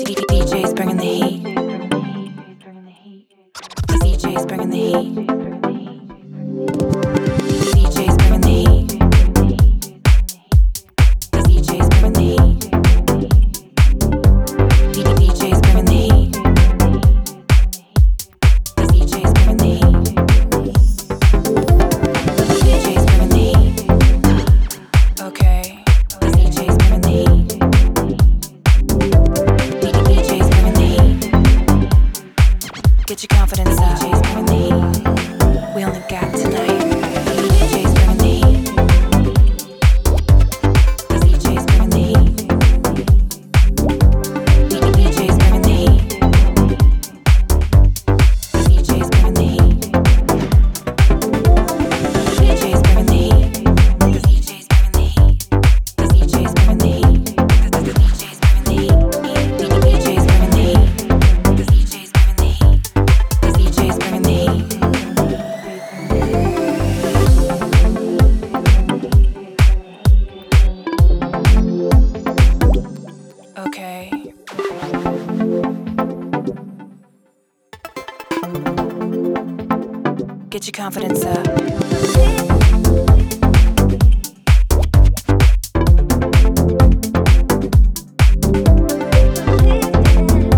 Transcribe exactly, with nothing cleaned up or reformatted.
D J's bringing the heat. D J's bringing the heat. D J's bringing the heat. D J's bringing the heat. D J's bringing the heat. D J's bringing the heat. D J's bringing the heat. Okay. D J's bringing the heat. D J's bringing the heat. Get your confidence up. D J's bringing the heat. We only got tonight. D J's bringing the heat. D J's bringing the heat. D J's bringing the heat. D J's bringing the heat. D J's bringing the heat. D J's bringing the heat. D J's bringing the heat. D J's bringing the heat. D J's bringing the heat. D J's bringing the heat. D J's bringing the heat. Okay. Get your confidence up.